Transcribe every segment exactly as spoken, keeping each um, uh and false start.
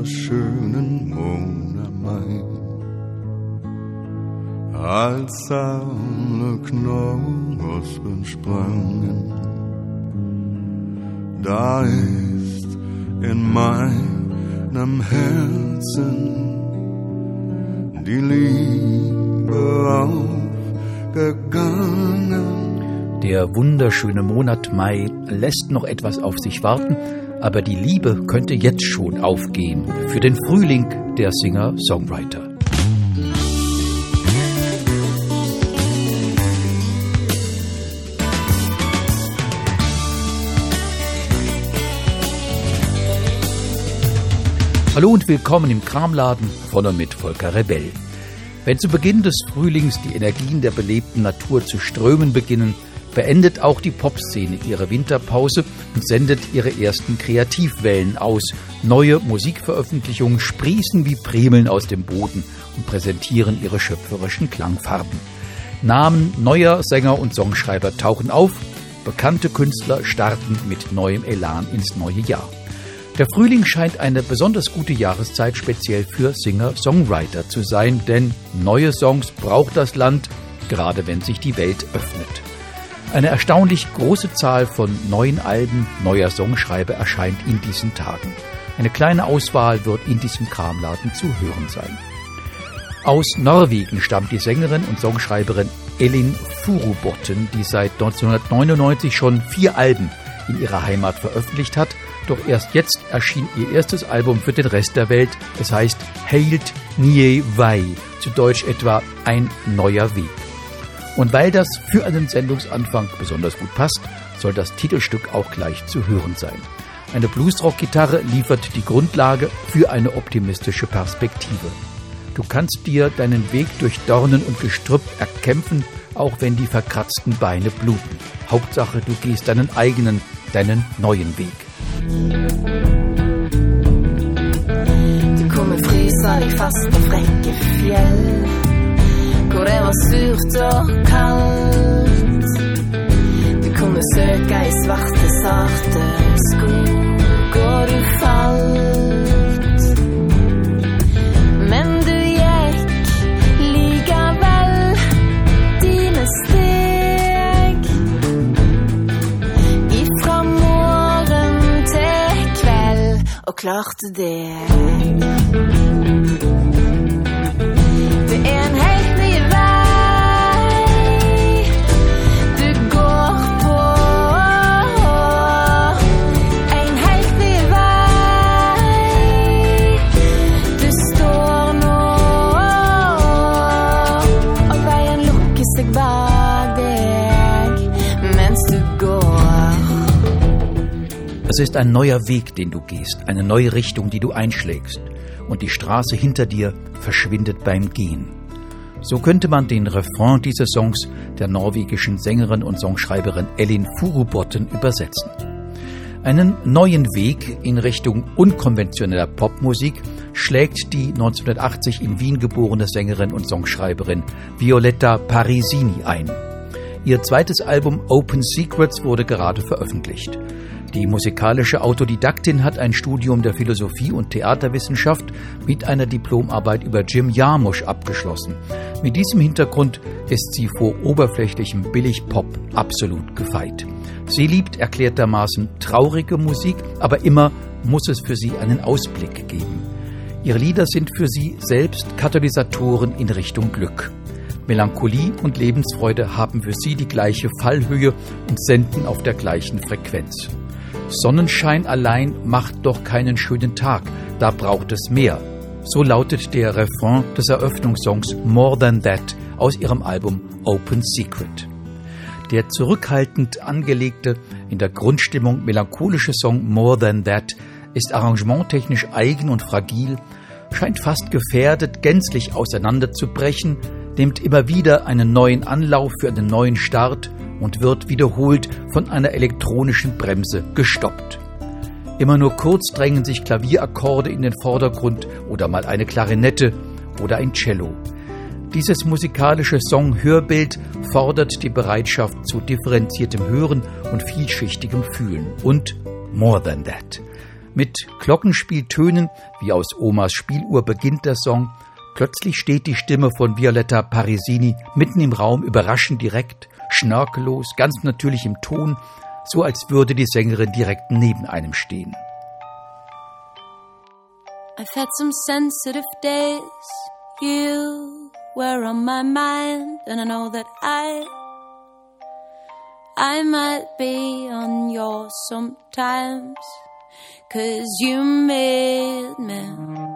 wunderschönen Monat Mai. Als alle Knospen sprangen, da ist in meinem Herzen die Liebe aufgegangen. Der wunderschöne Monat Mai lässt noch etwas auf sich warten, aber die Liebe könnte jetzt schon aufgehen für den Frühling der Singer-Songwriter. Hallo und willkommen im Kramladen von und mit Volker Rebell. Wenn zu Beginn des Frühlings die Energien der belebten Natur zu strömen beginnen, beendet auch die Popszene ihre Winterpause und sendet ihre ersten Kreativwellen aus. Neue Musikveröffentlichungen sprießen wie Primeln aus dem Boden und präsentieren ihre schöpferischen Klangfarben. Namen neuer Sänger und Songschreiber tauchen auf, bekannte Künstler starten mit neuem Elan ins neue Jahr. Der Frühling scheint eine besonders gute Jahreszeit speziell für Singer-Songwriter zu sein, denn neue Songs braucht das Land, gerade wenn sich die Welt öffnet. Eine erstaunlich große Zahl von neuen Alben neuer Songschreiber erscheint in diesen Tagen. Eine kleine Auswahl wird in diesem Kramladen zu hören sein. Aus Norwegen stammt die Sängerin und Songschreiberin Elin Furubotn, die seit neunzehnhundertneunundneunzig schon vier Alben in ihrer Heimat veröffentlicht hat. Doch erst jetzt erschien ihr erstes Album für den Rest der Welt. Es heißt Heilt Nye Vei, zu Deutsch etwa Ein neuer Weg. Und weil das für einen Sendungsanfang besonders gut passt, soll das Titelstück auch gleich zu hören sein. Eine Bluesrock-Gitarre liefert die Grundlage für eine optimistische Perspektive. Du kannst dir deinen Weg durch Dornen und Gestrüpp erkämpfen, auch wenn die verkratzten Beine bluten. Hauptsache, du gehst deinen eigenen, deinen neuen Weg. Du kommer frysa deg fast på frekke fjell, hvor det var surt og kaldt. Du kommer søka i svarte, sarte skog, og du falt. Men du gikk likevel dine steg, ifra morgen til kveld, og klarte det. Det er en helt ny vei du går på, en helt ny vei du står nå, og veien lukker seg bak deg mens du går. Es ist ein neuer Weg, den du gehst, eine neue Richtung, die du einschlägst. Und die Straße hinter dir verschwindet beim Gehen. So könnte man den Refrain dieses Songs der norwegischen Sängerin und Songschreiberin Elin Furubotn übersetzen. Einen neuen Weg in Richtung unkonventioneller Popmusik schlägt die neunzehnhundertachtzig in Wien geborene Sängerin und Songschreiberin Violetta Parisini ein. Ihr zweites Album Open Secrets wurde gerade veröffentlicht. Die musikalische Autodidaktin hat ein Studium der Philosophie und Theaterwissenschaft mit einer Diplomarbeit über Jim Jarmusch abgeschlossen. Mit diesem Hintergrund ist sie vor oberflächlichem Billigpop absolut gefeit. Sie liebt erklärtermaßen traurige Musik, aber immer muss es für sie einen Ausblick geben. Ihre Lieder sind für sie selbst Katalysatoren in Richtung Glück. Melancholie und Lebensfreude haben für sie die gleiche Fallhöhe und senden auf der gleichen Frequenz. Sonnenschein allein macht doch keinen schönen Tag, da braucht es mehr. So lautet der Refrain des Eröffnungssongs More Than That aus ihrem Album Open Secret. Der zurückhaltend angelegte, in der Grundstimmung melancholische Song More Than That ist arrangementtechnisch eigen und fragil, scheint fast gefährdet, gänzlich auseinanderzubrechen, nimmt immer wieder einen neuen Anlauf für einen neuen Start und wird wiederholt von einer elektronischen Bremse gestoppt. Immer nur kurz drängen sich Klavierakkorde in den Vordergrund oder mal eine Klarinette oder ein Cello. Dieses musikalische Song-Hörbild fordert die Bereitschaft zu differenziertem Hören und vielschichtigem Fühlen und More Than That. Mit Glockenspieltönen wie aus Omas Spieluhr beginnt der Song. Plötzlich steht die Stimme von Violetta Parisini mitten im Raum, überraschend direkt, schnörkellos, ganz natürlich im Ton, so als würde die Sängerin direkt neben einem stehen. I've had some sensitive days. You were on my mind, and I know that I I might be on yours sometimes, 'cause you made me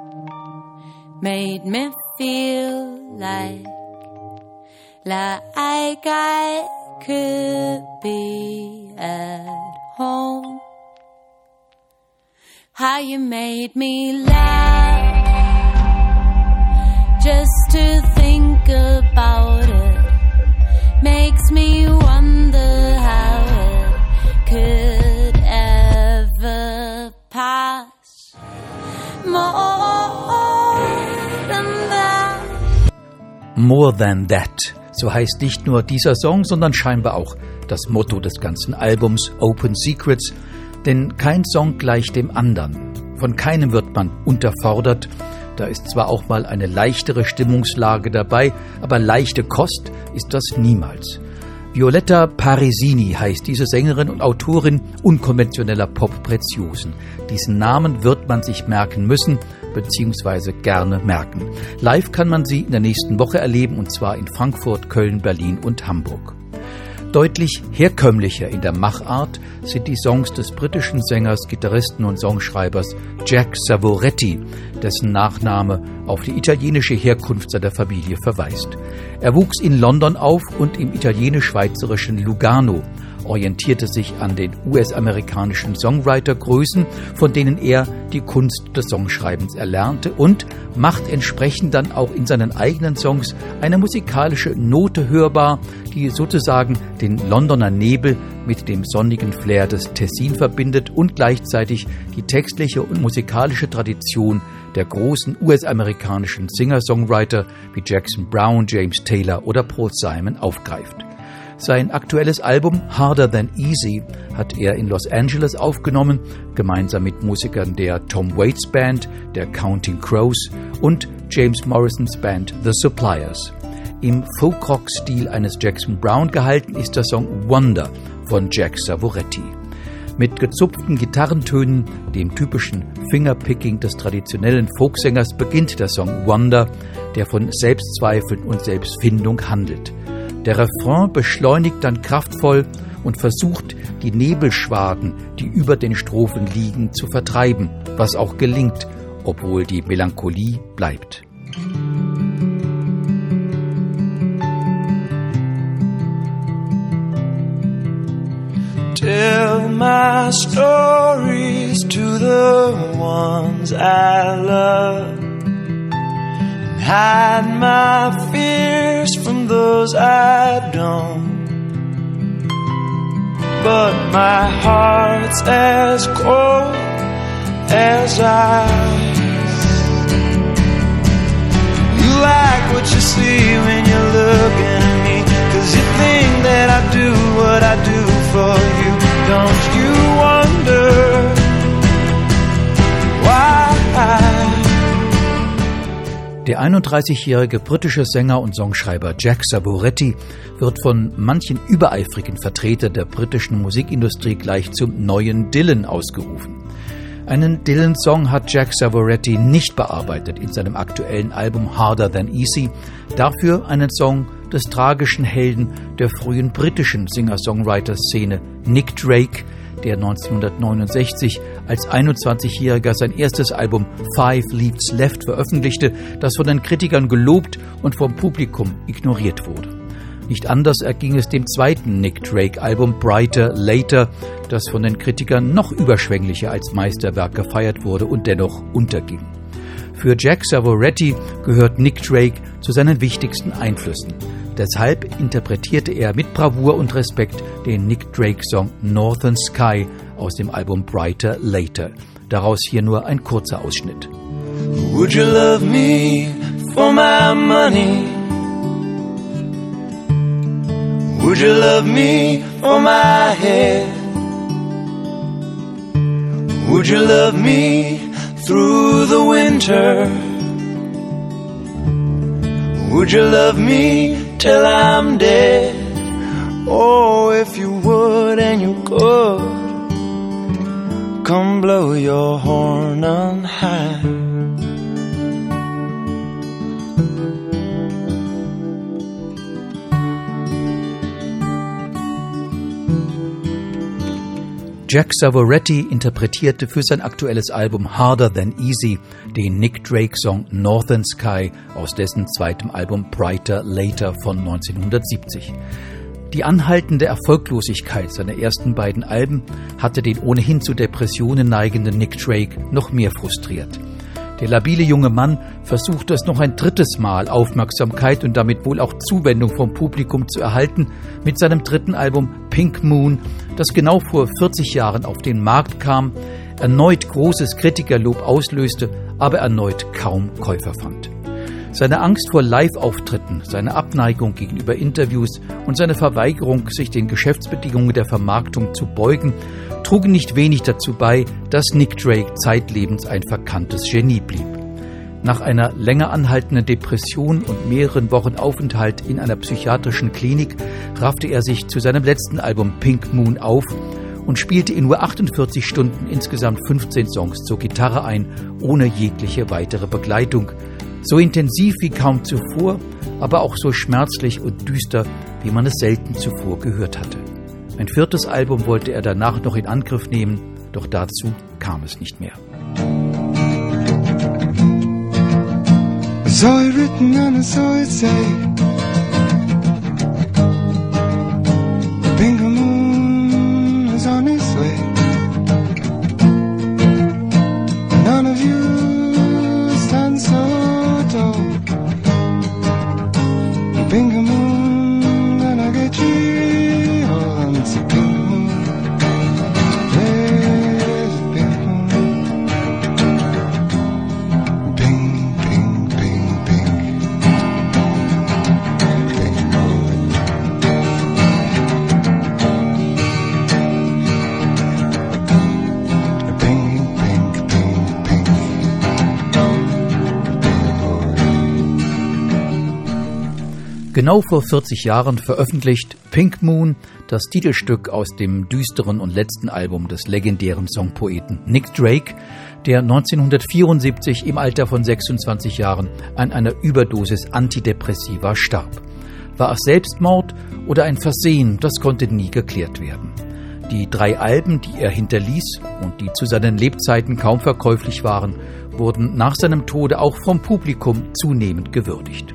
made me feel like like I could be at home. How you made me laugh, just to think about it makes me wonder how it could ever pass. More than that. More than that. So heißt nicht nur dieser Song, sondern scheinbar auch das Motto des ganzen Albums Open Secrets. Denn kein Song gleicht dem anderen. Von keinem wird man unterfordert. Da ist zwar auch mal eine leichtere Stimmungslage dabei, aber leichte Kost ist das niemals. Violetta Parisini heißt diese Sängerin und Autorin unkonventioneller Pop-Preziosen. Diesen Namen wird man sich merken müssen, beziehungsweise gerne merken. Live kann man sie in der nächsten Woche erleben, und zwar in Frankfurt, Köln, Berlin und Hamburg. Deutlich herkömmlicher in der Machart sind die Songs des britischen Sängers, Gitarristen und Songschreibers Jack Savoretti, dessen Nachname auf die italienische Herkunft seiner Familie verweist. Er wuchs in London auf und im italienisch-schweizerischen Lugano, orientierte sich an den U S-amerikanischen Songwriter-Größen, von denen er die Kunst des Songschreibens erlernte, und macht entsprechend dann auch in seinen eigenen Songs eine musikalische Note hörbar, die sozusagen den Londoner Nebel mit dem sonnigen Flair des Tessin verbindet und gleichzeitig die textliche und musikalische Tradition der großen U S-amerikanischen Singer-Songwriter wie Jackson Browne, James Taylor oder Paul Simon aufgreift. Sein aktuelles Album Harder Than Easy hat er in Los Angeles aufgenommen, gemeinsam mit Musikern der Tom Waits Band, der Counting Crows und James Morrisons Band The Suppliers. Im Folk-Rock-Stil eines Jackson Browne gehalten ist der Song Wonder von Jack Savoretti. Mit gezupften Gitarrentönen, dem typischen Fingerpicking des traditionellen Folksängers, beginnt der Song Wonder, der von Selbstzweifeln und Selbstfindung handelt. Der Refrain beschleunigt dann kraftvoll und versucht, die Nebelschwaden, die über den Strophen liegen, zu vertreiben, was auch gelingt, obwohl die Melancholie bleibt. Tell my stories to the ones I love. Hide my fears from those I don't. But my heart's as cold as ice. You like what you see when you're looking at me, 'cause you think that I do what I do for you. Don't you wonder why? Der einunddreißigjährige britische Sänger und Songschreiber Jack Savoretti wird von manchen übereifrigen Vertretern der britischen Musikindustrie gleich zum neuen Dylan ausgerufen. Einen Dylan-Song hat Jack Savoretti nicht bearbeitet in seinem aktuellen Album Harder Than Easy, dafür einen Song des tragischen Helden der frühen britischen Singer-Songwriter-Szene, Nick Drake, der neunzehnhundertneunundsechzig als einundzwanzigjähriger sein erstes Album Five Leaves Left veröffentlichte, das von den Kritikern gelobt und vom Publikum ignoriert wurde. Nicht anders erging es dem zweiten Nick Drake-Album Brighter Later, das von den Kritikern noch überschwänglicher als Meisterwerk gefeiert wurde und dennoch unterging. Für Jack Savoretti gehört Nick Drake zu seinen wichtigsten Einflüssen. Deshalb interpretierte er mit Bravour und Respekt den Nick Drake-Song Northern Sky aus dem Album Brighter Later. Daraus hier nur ein kurzer Ausschnitt. Would you love me for my money? Would you love me for my head? Would you love me through the winter? Would you love me till I'm dead? Oh, if you would and you could, come blow your horn on high. Jack Savoretti interpretierte für sein aktuelles Album Harder Than Easy den Nick Drake-Song Northern Sky aus dessen zweitem Album Brighter Later von neunzehnhundertsiebzig. Die anhaltende Erfolglosigkeit seiner ersten beiden Alben hatte den ohnehin zu Depressionen neigenden Nick Drake noch mehr frustriert. Der labile junge Mann versuchte es noch ein drittes Mal, Aufmerksamkeit und damit wohl auch Zuwendung vom Publikum zu erhalten, mit seinem dritten Album Pink Moon, das genau vor vierzig Jahren auf den Markt kam, erneut großes Kritikerlob auslöste, aber erneut kaum Käufer fand. Seine Angst vor Live-Auftritten, seine Abneigung gegenüber Interviews und seine Verweigerung, sich den Geschäftsbedingungen der Vermarktung zu beugen, trugen nicht wenig dazu bei, dass Nick Drake zeitlebens ein verkanntes Genie blieb. Nach einer länger anhaltenden Depression und mehreren Wochen Aufenthalt in einer psychiatrischen Klinik raffte er sich zu seinem letzten Album Pink Moon auf und spielte in nur achtundvierzig Stunden insgesamt fünfzehn Songs zur Gitarre ein, ohne jegliche weitere Begleitung. So intensiv wie kaum zuvor, aber auch so schmerzlich und düster, wie man es selten zuvor gehört hatte. Ein viertes Album wollte er danach noch in Angriff nehmen, doch dazu kam es nicht mehr. I saw it written and I saw it say, the pink moon is on its way. None of you stand so tall. The pink moon gonna get you all. It's a pink moon. There's a pink moon. Pink, pink, pink, pink. Pink moon. Pink, pink, pink, pink. Genau vor vierzig Jahren veröffentlicht Pink Moon, das Titelstück aus dem düsteren und letzten Album des legendären Songpoeten Nick Drake, der neunzehnhundertvierundsiebzig im Alter von sechsundzwanzig Jahren an einer Überdosis Antidepressiva starb. War es Selbstmord oder ein Versehen, das konnte nie geklärt werden. Die drei Alben, die er hinterließ und die zu seinen Lebzeiten kaum verkäuflich waren, wurden nach seinem Tode auch vom Publikum zunehmend gewürdigt.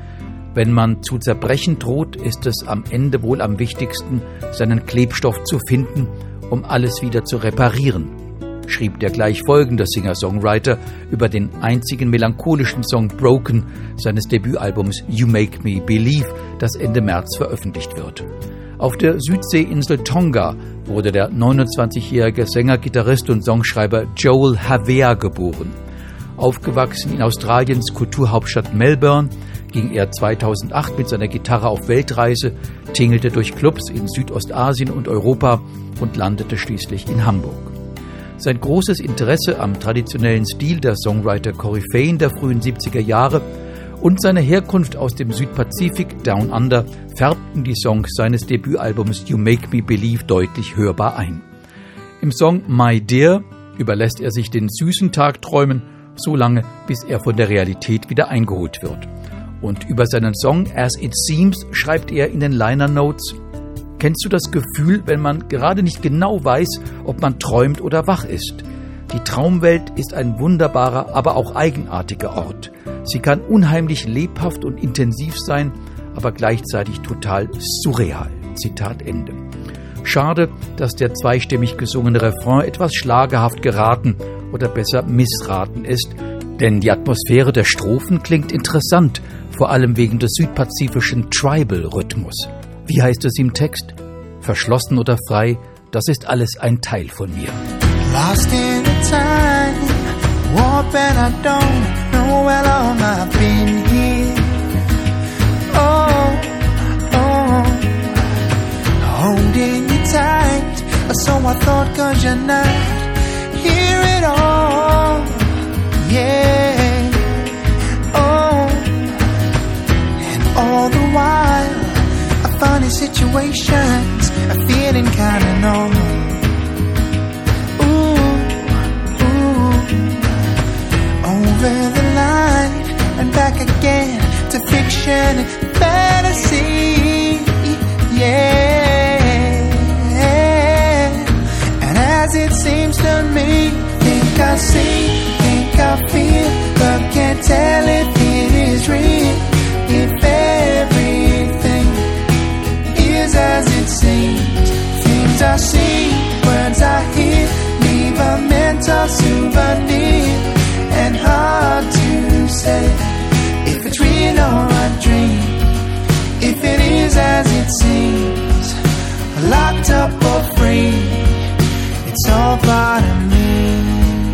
Wenn man zu zerbrechen droht, ist es am Ende wohl am wichtigsten, seinen Klebstoff zu finden, um alles wieder zu reparieren, schrieb der gleich folgende Singer-Songwriter über den einzigen melancholischen Song Broken seines Debütalbums You Make Me Believe, das Ende März veröffentlicht wird. Auf der Südseeinsel Tonga wurde der neunundzwanzigjährige Sänger, Gitarrist und Songschreiber Joel Havea geboren. Aufgewachsen in Australiens Kulturhauptstadt Melbourne, ging er zweitausendacht mit seiner Gitarre auf Weltreise, tingelte durch Clubs in Südostasien und Europa und landete schließlich in Hamburg. Sein großes Interesse am traditionellen Stil der Songwriter-Koryphäen der frühen siebziger Jahre und seine Herkunft aus dem Südpazifik Down Under färbten die Songs seines Debütalbums You Make Me Believe deutlich hörbar ein. Im Song My Dear überlässt er sich den süßen Tagträumen, so lange, bis er von der Realität wieder eingeholt wird. Und über seinen Song As It Seems schreibt er in den Liner Notes: Kennst du das Gefühl, wenn man gerade nicht genau weiß, ob man träumt oder wach ist? Die Traumwelt ist ein wunderbarer, aber auch eigenartiger Ort. Sie kann unheimlich lebhaft und intensiv sein, aber gleichzeitig total surreal. Zitat Ende. Schade, dass der zweistimmig gesungene Refrain etwas schlagerhaft geraten oder besser missraten ist, denn die Atmosphäre der Strophen klingt interessant, vor allem wegen des südpazifischen Tribal-Rhythmus. Wie heißt es im Text? Verschlossen oder frei, das ist alles ein Teil von mir. Lost in a time warp and I don't know how long I've been here. Oh, oh, holding you tight, so I thought 'cause you're not here situations are feeling kinda normal. Ooh, ooh, over the line and back again to fiction and fantasy, yeah. And as it seems to me, think I see, think I feel, but can't tell if it is real. If everything is as it seems, things I see, words I hear, leave a mental souvenir, and hard to say if it's real or a dream. If it is as it seems, locked up or free, it's all part of me.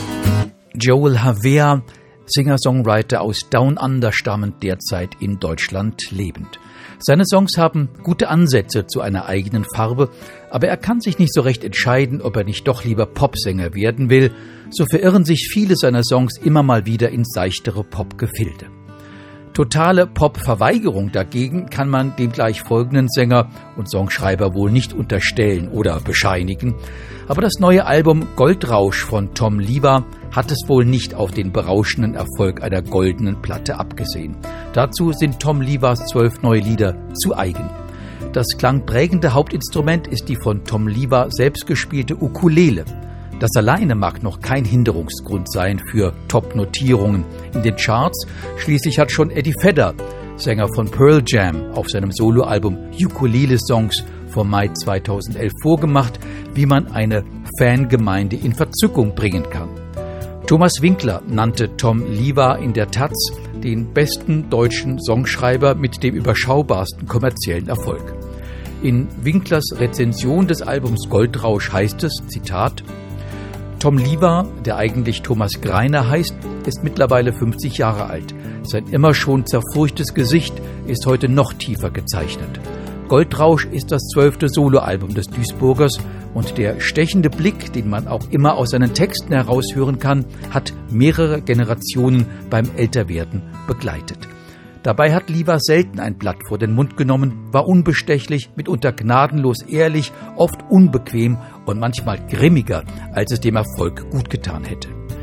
Joel Havea, Singer-Songwriter aus Down Under stammend, derzeit in Deutschland lebend. Seine Songs haben gute Ansätze zu einer eigenen Farbe, aber er kann sich nicht so recht entscheiden, ob er nicht doch lieber Popsänger werden will. So verirren sich viele seiner Songs immer mal wieder ins seichtere Popgefilde. Totale Pop-Verweigerung dagegen kann man dem gleich folgenden Sänger und Songschreiber wohl nicht unterstellen oder bescheinigen. Aber das neue Album Goldrausch von Tom Liva hat es wohl nicht auf den berauschenden Erfolg einer goldenen Platte abgesehen. Dazu sind Tom Livas zwölf neue Lieder zu eigen. Das klangprägende Hauptinstrument ist die von Tom Liva selbst gespielte Ukulele. Das alleine mag noch kein Hinderungsgrund sein für Top-Notierungen in den Charts. Schließlich hat schon Eddie Vedder, Sänger von Pearl Jam, auf seinem Soloalbum Ukulele Songs vom Mai zweitausendelf vorgemacht, wie man eine Fangemeinde in Verzückung bringen kann. Thomas Winkler nannte Tom Liva in der Taz den besten deutschen Songschreiber mit dem überschaubarsten kommerziellen Erfolg. In Winklers Rezension des Albums Goldrausch heißt es, Zitat: Tom Liva, der eigentlich Thomas Greiner heißt, ist mittlerweile fünfzig Jahre alt. Sein immer schon zerfurchtes Gesicht ist heute noch tiefer gezeichnet. Goldrausch ist das zwölfte Soloalbum des Duisburgers und der stechende Blick, den man auch immer aus seinen Texten heraushören kann, hat mehrere Generationen beim Älterwerden begleitet. Dabei hat Liva selten ein Blatt vor den Mund genommen, war unbestechlich, mitunter gnadenlos ehrlich, oft unbequem und manchmal grimmiger, als es dem Erfolg gut getan hätte.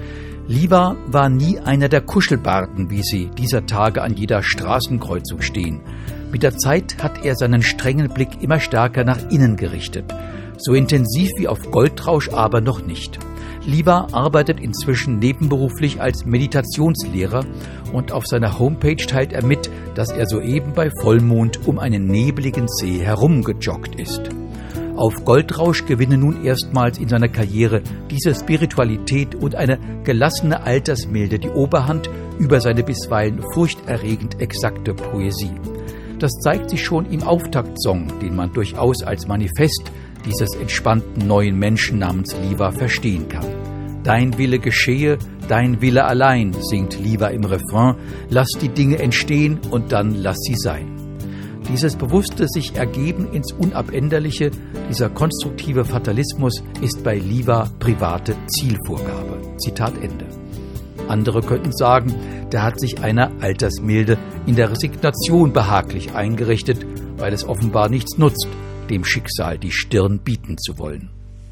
Liva war nie einer der Kuschelbarden, wie sie dieser Tage an jeder Straßenkreuzung stehen. Mit der Zeit hat er seinen strengen Blick immer stärker nach innen gerichtet. So intensiv wie auf Goldrausch aber noch nicht. Liva arbeitet inzwischen nebenberuflich als Meditationslehrer und auf seiner Homepage teilt er mit, dass er soeben bei Vollmond um einen nebligen See herumgejoggt ist. Auf Goldrausch gewinnen nun erstmals in seiner Karriere diese Spiritualität und eine gelassene Altersmilde die Oberhand über seine bisweilen furchterregend exakte Poesie. Das zeigt sich schon im Auftaktsong, den man durchaus als Manifest dieses entspannten neuen Menschen namens Liva verstehen kann. Dein Wille geschehe, dein Wille allein, singt Liva im Refrain, lass die Dinge entstehen und dann lass sie sein. Dieses bewusste sich ergeben ins Unabänderliche, dieser konstruktive Fatalismus ist bei Liva private Zielvorgabe. Zitat Ende. Andere könnten sagen, der hat sich einer Altersmilde in der Resignation behaglich eingerichtet, weil es offenbar nichts nutzt, dem Schicksal die Stirn bieten zu wollen.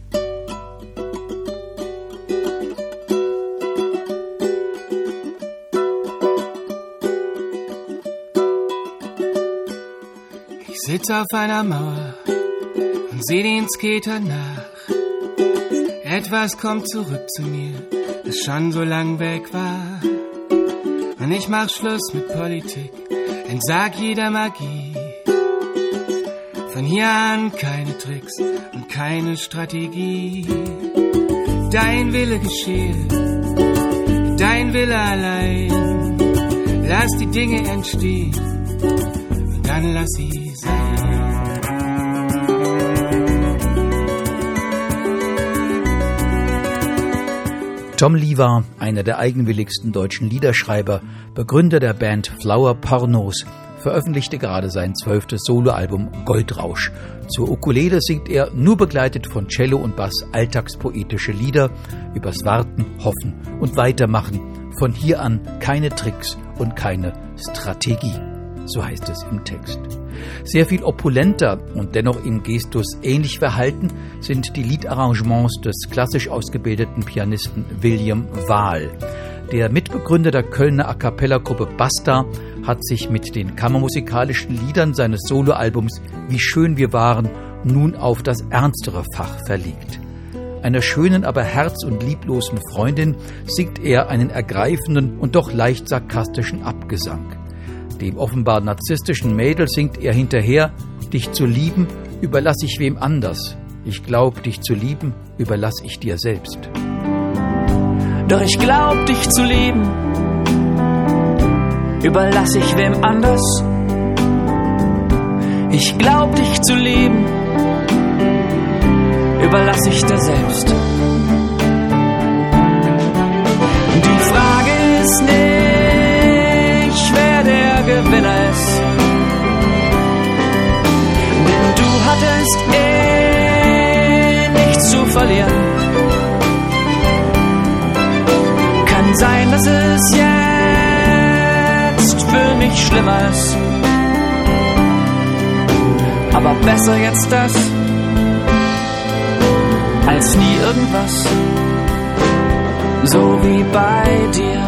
Ich sitze auf einer Mauer und seh den Skater nach. Etwas kommt zurück zu mir, das schon so lang weg war. Und ich mach Schluss mit Politik, entsag jeder Magie. Von hier an keine Tricks und keine Strategie. Dein Wille geschehe, dein Wille allein. Lass die Dinge entstehen und dann lass sie sein. Tom Liva, einer der eigenwilligsten deutschen Liederschreiber, Begründer der Band Flower Pornos, veröffentlichte gerade sein zwölftes Soloalbum Goldrausch. Zur Ukulele singt er, nur begleitet von Cello und Bass, alltagspoetische Lieder übers Warten, Hoffen und Weitermachen. Von hier an keine Tricks und keine Strategie. so heißt es im Text. Sehr viel opulenter und dennoch im Gestus ähnlich verhalten sind die Liedarrangements des klassisch ausgebildeten Pianisten William Wahl. Der Mitbegründer der Kölner A-cappella-Gruppe Basta hat sich mit den kammermusikalischen Liedern seines Soloalbums Wie schön wir waren nun auf das ernstere Fach verlegt. Einer schönen, aber herz- und lieblosen Freundin singt er einen ergreifenden und doch leicht sarkastischen Abgesang. Dem offenbar narzisstischen Mädel singt er hinterher: Dich zu lieben, überlass ich wem anders. Ich glaub, dich zu lieben, überlass ich dir selbst. Doch ich glaub, dich zu lieben, überlass ich wem anders. Ich glaub, dich zu lieben, überlass ich dir selbst. Die Frage ist nicht, wer der Gewinner ist, denn du hattest eh nichts zu verlieren. Kann sein, dass es jetzt für mich schlimmer ist, aber besser jetzt das als nie irgendwas, so wie bei dir.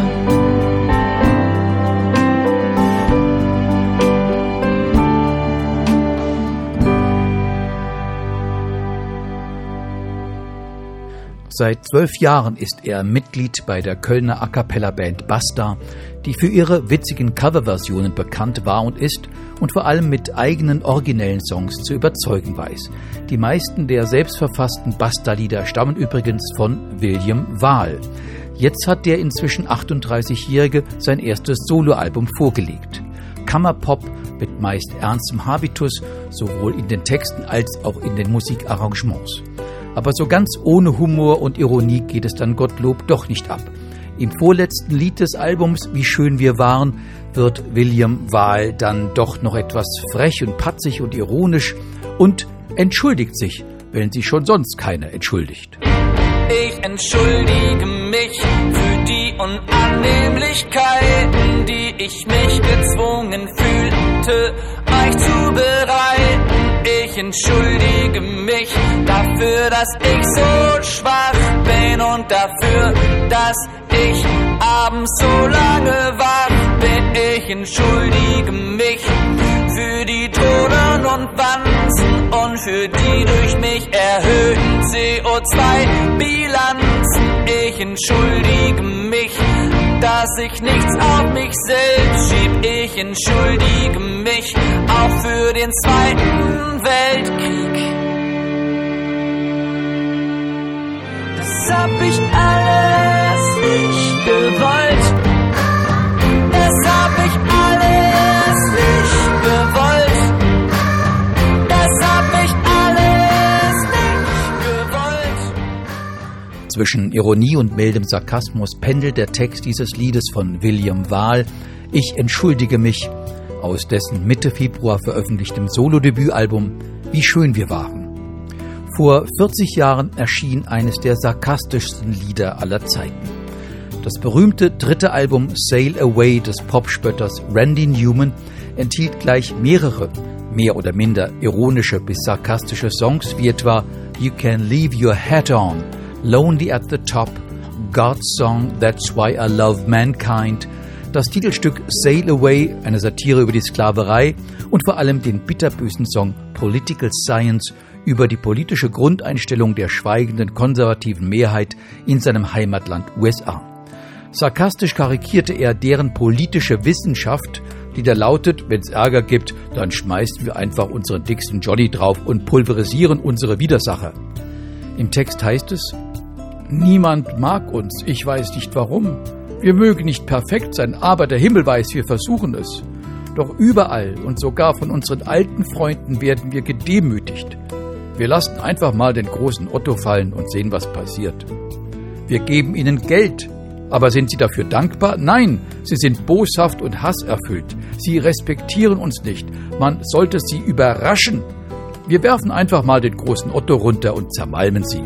Seit zwölf Jahren ist er Mitglied bei der Kölner A-cappella-Band Basta, die für ihre witzigen Coverversionen bekannt war und ist und vor allem mit eigenen originellen Songs zu überzeugen weiß. Die meisten der selbstverfassten Basta-Lieder stammen übrigens von William Wahl. Jetzt hat der inzwischen achtunddreißigjährige sein erstes Soloalbum vorgelegt. Kammerpop mit meist ernstem Habitus, sowohl in den Texten als auch in den Musikarrangements. Aber so ganz ohne Humor und Ironie geht es dann Gottlob doch nicht ab. Im vorletzten Lied des Albums Wie schön wir waren wird William Wahl dann doch noch etwas frech und patzig und ironisch und entschuldigt sich, wenn sich schon sonst keiner entschuldigt. Ich entschuldige mich für die Unannehmlichkeiten, die ich mich gezwungen fühlte, euch zu bereiten. Ich entschuldige mich dafür, dass ich so schwach bin und dafür, dass ich abends so lange wach bin. Ich entschuldige mich für die Drohnen und Wanzen und für die durch mich erhöhten C O zwei Bilanzen. Ich entschuldige mich, dass ich nichts auf mich selbst schieb. Ich entschuldige mich auch für den Zweiten Weltkrieg. Das hab ich alles nicht gewollt. Das hab ich alles nicht gewollt. Das hab ich alles nicht gewollt. Zwischen Ironie und mildem Sarkasmus pendelt der Text dieses Liedes von William Wahl, Ich entschuldige mich, aus dessen Mitte Februar veröffentlichtem Solodebütalbum Wie schön wir waren. Vor vierzig Jahren erschien eines der sarkastischsten Lieder aller Zeiten. Das berühmte dritte Album Sail Away des Popspötters Randy Newman enthielt gleich mehrere, mehr oder minder ironische bis sarkastische Songs, wie etwa You Can Leave Your Hat On, Lonely at the Top, God's Song, That's Why I Love Mankind, das Titelstück Sail Away, eine Satire über die Sklaverei und vor allem den bitterbösen Song Political Science über die politische Grundeinstellung der schweigenden konservativen Mehrheit in seinem Heimatland U S A. Sarkastisch karikierte er deren politische Wissenschaft, die da lautet, wenn es Ärger gibt, dann schmeißen wir einfach unseren dicksten Johnny drauf und pulverisieren unsere Widersacher. Im Text heißt es: Niemand mag uns, ich weiß nicht warum. Wir mögen nicht perfekt sein, aber der Himmel weiß, wir versuchen es. Doch überall und sogar von unseren alten Freunden werden wir gedemütigt. Wir lassen einfach mal den großen Otto fallen und sehen, was passiert. Wir geben ihnen Geld, aber sind sie dafür dankbar? Nein, sie sind boshaft und hasserfüllt. Sie respektieren uns nicht. Man sollte sie überraschen. Wir werfen einfach mal den großen Otto runter und zermalmen sie.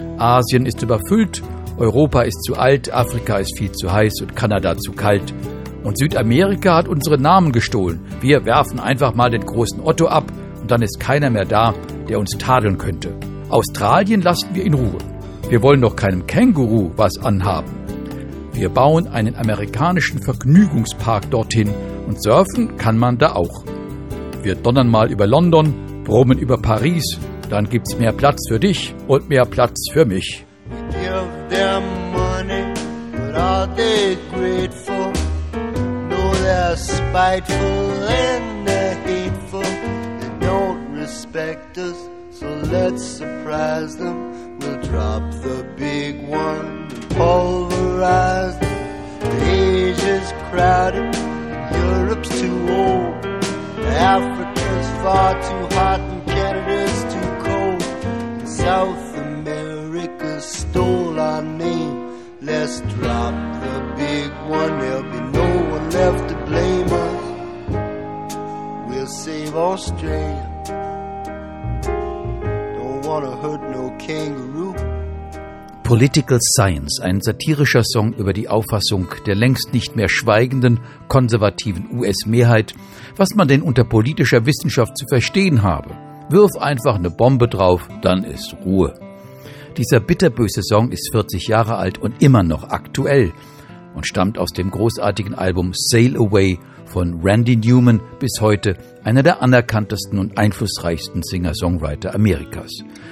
Asien ist überfüllt, Europa ist zu alt, Afrika ist viel zu heiß und Kanada zu kalt. Und Südamerika hat unsere Namen gestohlen. Wir werfen einfach mal den großen Otto ab und dann ist keiner mehr da, der uns tadeln könnte. Australien lassen wir in Ruhe. Wir wollen doch keinem Känguru was anhaben. Wir bauen einen amerikanischen Vergnügungspark dorthin und surfen kann man da auch. Wir donnern mal über London, brummen über Paris, dann gibt's mehr Platz für dich und mehr Platz für mich. Give them money, but are they grateful? No, they're spiteful and they're hateful. They don't respect us, so let's surprise them. We'll drop the big one and pulverize them. Asia's crowded, Europe's too old. Africa's far too hot and Canada's too cold. And South America stole our name. Let's drop the big one, there'll be no one left to blame us. We'll save Australia. Don't wanna hurt no kangaroo. Political Science, ein satirischer Song über die Auffassung der längst nicht mehr schweigenden, konservativen U S-Mehrheit, was man denn unter politischer Wissenschaft zu verstehen habe. Wirf einfach eine Bombe drauf, dann ist Ruhe. Dieser bitterböse Song ist vierzig Jahre alt und immer noch aktuell und stammt aus dem großartigen Album Sail Away von Randy Newman, bis heute einer der anerkanntesten und einflussreichsten Singer-Songwriter Amerikas.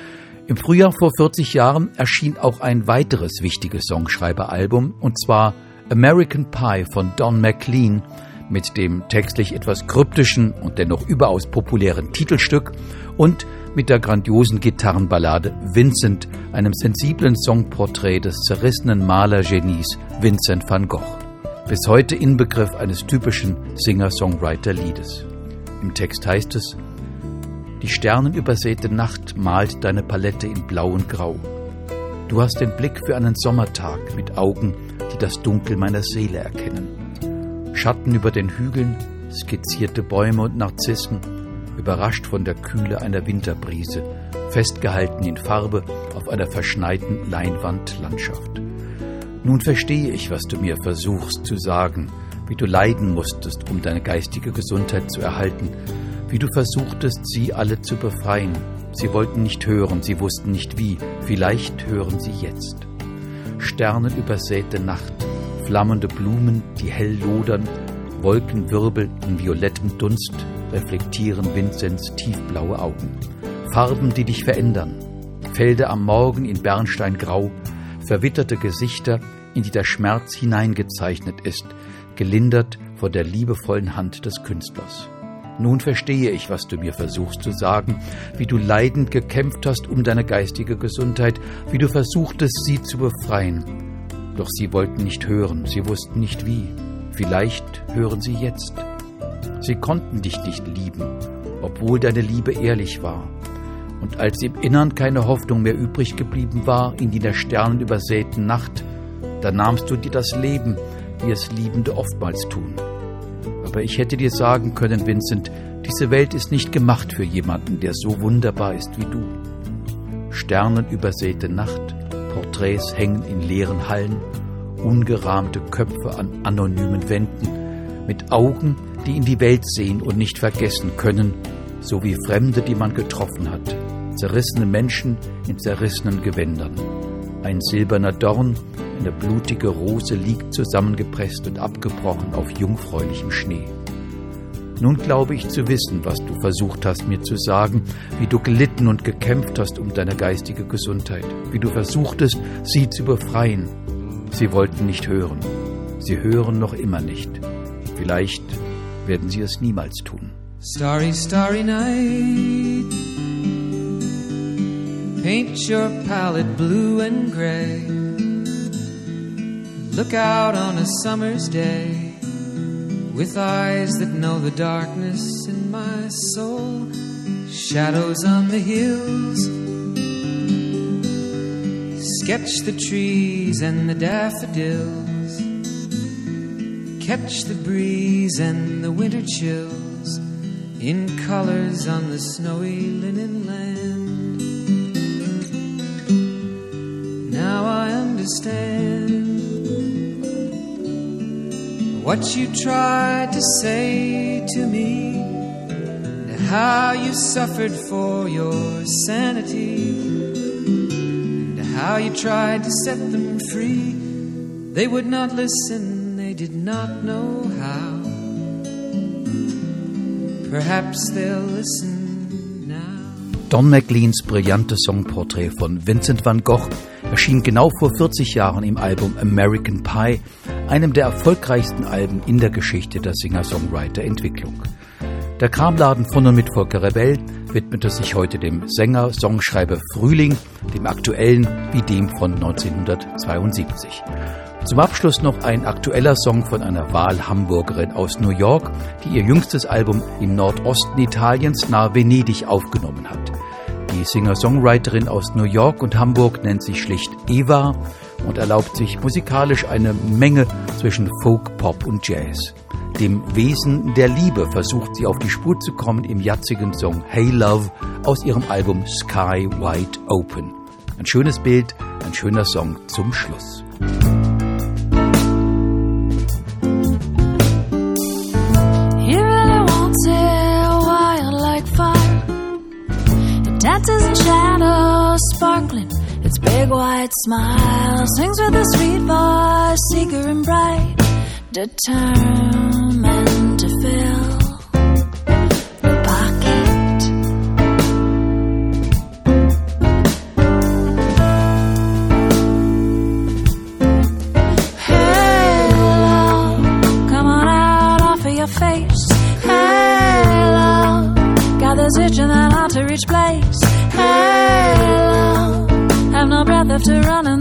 Im Frühjahr vor vierzig Jahren erschien auch ein weiteres wichtiges Songschreiberalbum, und zwar American Pie von Don McLean mit dem textlich etwas kryptischen und dennoch überaus populären Titelstück und mit der grandiosen Gitarrenballade Vincent, einem sensiblen Songporträt des zerrissenen Malergenies Vincent van Gogh. Bis heute Inbegriff eines typischen Singer-Songwriter-Liedes. Im Text heißt es: Die sternenübersäte Nacht malt deine Palette in Blau und Grau. Du hast den Blick für einen Sommertag mit Augen, die das Dunkel meiner Seele erkennen. Schatten über den Hügeln, skizzierte Bäume und Narzissen, überrascht von der Kühle einer Winterbrise, festgehalten in Farbe auf einer verschneiten Leinwandlandschaft. Nun verstehe ich, was du mir versuchst zu sagen, wie du leiden musstest, um deine geistige Gesundheit zu erhalten, wie du versuchtest, sie alle zu befreien. Sie wollten nicht hören, sie wussten nicht wie. Vielleicht hören sie jetzt. Sternenübersäte Nacht, flammende Blumen, die hell lodern, Wolkenwirbel in violettem Dunst reflektieren Vincents tiefblaue Augen. Farben, die dich verändern. Felder am Morgen in Bernsteingrau, verwitterte Gesichter, in die der Schmerz hineingezeichnet ist, gelindert von der liebevollen Hand des Künstlers. Nun verstehe ich, was du mir versuchst zu sagen, wie du leidend gekämpft hast um deine geistige Gesundheit, wie du versuchtest, sie zu befreien. Doch sie wollten nicht hören, sie wussten nicht wie. Vielleicht hören sie jetzt. Sie konnten dich nicht lieben, obwohl deine Liebe ehrlich war. Und als im Innern keine Hoffnung mehr übrig geblieben war in die der sternenübersäten Nacht, da nahmst du dir das Leben, wie es Liebende oftmals tun. Aber ich hätte dir sagen können, Vincent, diese Welt ist nicht gemacht für jemanden, der so wunderbar ist wie du. Sternenübersäte Nacht, Porträts hängen in leeren Hallen, ungerahmte Köpfe an anonymen Wänden, mit Augen, die in die Welt sehen und nicht vergessen können, so wie Fremde, die man getroffen hat, zerrissene Menschen in zerrissenen Gewändern. Ein silberner Dorn, eine blutige Rose liegt zusammengepresst und abgebrochen auf jungfräulichem Schnee. Nun glaube ich zu wissen, was du versucht hast, mir zu sagen, wie du gelitten und gekämpft hast um deine geistige Gesundheit, wie du versuchtest, sie zu befreien. Sie wollten nicht hören. Sie hören noch immer nicht. Vielleicht werden sie es niemals tun. Starry, starry night, paint your palette blue and gray. Look out on a summer's day with eyes that know the darkness in my soul. Shadows on the hills, sketch the trees and the daffodils, catch the breeze and the winter chills in colors on the snowy linen land. Now I understand what you tried to say to me, and how you suffered for your sanity, and how you tried to set them free. They would not listen, they did not know how. Perhaps they'll listen now. Don McLeans brillantes Songporträt von Vincent van Gogh erschien genau vor vierzig Jahren im Album American Pie, einem der erfolgreichsten Alben in der Geschichte der Singer-Songwriter-Entwicklung. Der Kramladen von und mit Volker Rebell widmete sich heute dem Sänger, Songschreiber Frühling, dem aktuellen wie dem von neunzehnhundertzweiundsiebzig. Zum Abschluss noch ein aktueller Song von einer Wahlhamburgerin aus New York, die ihr jüngstes Album im Nordosten Italiens nahe Venedig aufgenommen hat. Die Singer-Songwriterin aus New York und Hamburg nennt sich schlicht Eva und erlaubt sich musikalisch eine Menge zwischen Folk, Pop und Jazz. Dem Wesen der Liebe versucht sie auf die Spur zu kommen im jazzigen Song Hey Love aus ihrem Album Sky Wide Open. Ein schönes Bild, ein schöner Song zum Schluss. Dances in shadows, sparkling, its big white smile sings with a sweet voice, eager and bright, determined to fill the pocket. Hey, love, come on out off of your face. Hey, love, got this itch and that ought to reach place. Hey, love, have no breath left to run